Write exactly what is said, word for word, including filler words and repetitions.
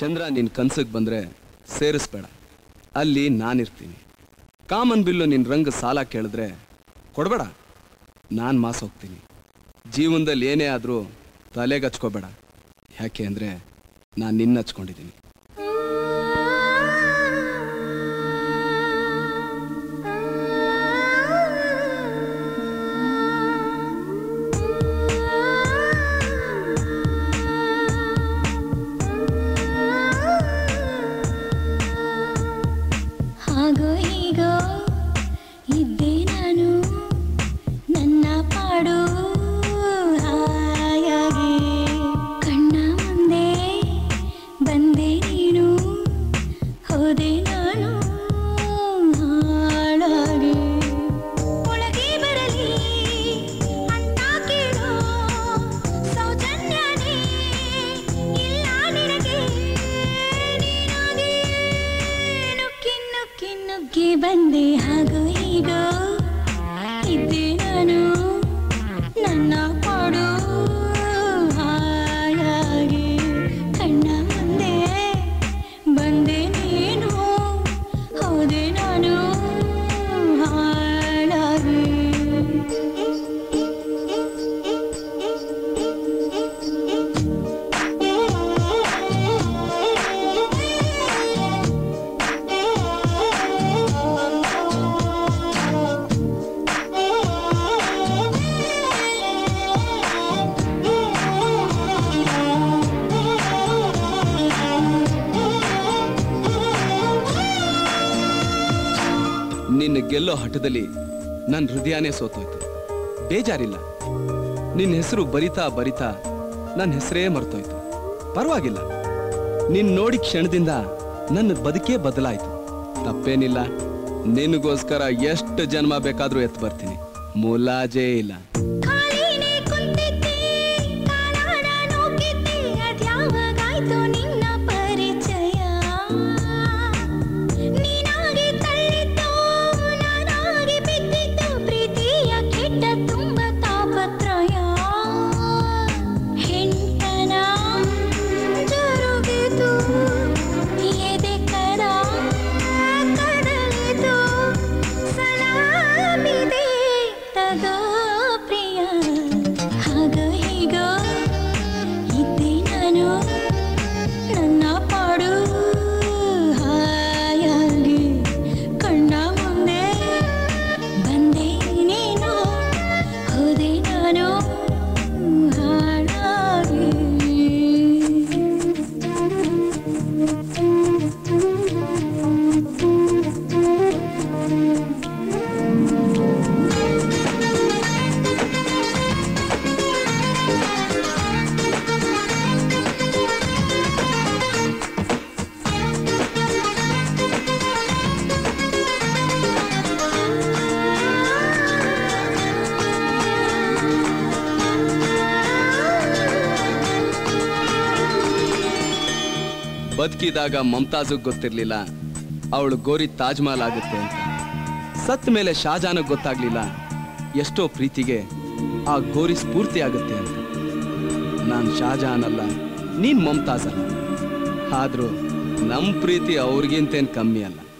ಚಂದ್ರ ನಿನ್ ಕನ್ಸಿಗೆ ಬಂದ್ರೆ ಸೇರಿಸ್ಬೇಡ, ಅಲ್ಲಿ ನಾನಿರ್ತೀನಿ. ಕಾಮನ್ ಬಿಲ್ಲು ನಿನ್ನ ರಂಗ ಸಾಲ ಕೇಳಿದ್ರೆ ಕೊಡಬೇಡ, ನಾನು ಮಾಸ್ ಹೋಗ್ತೀನಿ. ಜೀವನದಲ್ಲಿ ಏನೇ ಆದರೂ ತಲೆಗೆ ಹಚ್ಕೋಬೇಡ, ಯಾಕೆ ಅಂದರೆ ನಾನು ನಿನ್ನ ಹಚ್ಕೊಂಡಿದ್ದೀನಿ. ಬಂದೆ ಹಾಗೋ ಹೀಗೋ ಇದ್ದೆ ನಾನು ನನ್ನ ಪಾಡು ಹಾಯಾಗಿ ಕಣ್ಣ ಮುಂದೆ ಬಂದೆ ನೀನು ಹೋದೆ ನಾನು ಹಾಳಾಗಿ. ನಿನ್ನ ಗೆಲ್ಲೋ ಹಠದಲ್ಲಿ ನನ್ನ ಹೃದಯನೇ ಸೋತೋಯ್ತು. ಬೇಜಾರಿಲ್ಲ, ನಿನ್ನ ಹೆಸರು ಬರಿತಾ ಬರಿತಾ ನನ್ನ ಹೆಸರೇ ಮರ್ತೋಯ್ತು. ಪರವಾಗಿಲ್ಲ, ನಿನ್ನ ನೋಡಿ ಕ್ಷಣದಿಂದ ನನ್ನ ಬದುಕೇ ಬದಲಾಯಿತು. ತಪ್ಪೇನಿಲ್ಲ, ನಿನಗೋಸ್ಕರ ಎಷ್ಟು ಜನ್ಮ ಬೇಕಾದ್ರೂ ಎತ್ತು ಬರ್ತೀನಿ, ಮುಲಾಜೇ ಇಲ್ಲ. ಬದುಕಿದಾಗ ಮಮತಾಜ್ ಗೊತ್ತಿರ್ಲಿಲ್ಲ ಅವಳು ಗೋರಿ ತಾಜ್ ಮಹಲ್ ಆಗುತ್ತೆ ಅಂತ. ಸತ್ತ ಮೇಲೆ ಶಾಜಾನ್ ಗೊತ್ತಾಗ್ಲಿಲ್ಲ ಎಷ್ಟೋ ಪ್ರೀತಿಗೆ ಆ ಗೋರಿ ಸ್ಫೂರ್ತಿ ಆಗುತ್ತೆ ಅಂತ. ನಾನು ಶಾಜಾನ್ ಅಲ್ಲ, ನೀನ್ ಮಮತಾಜ್ ಅಲ್ಲ, ಆದ್ರೂ ನಮ್ ಪ್ರೀತಿ ಅವ್ರಿಗಿಂತೇನ್ ಕಮ್ಮಿ ಅಲ್ಲ.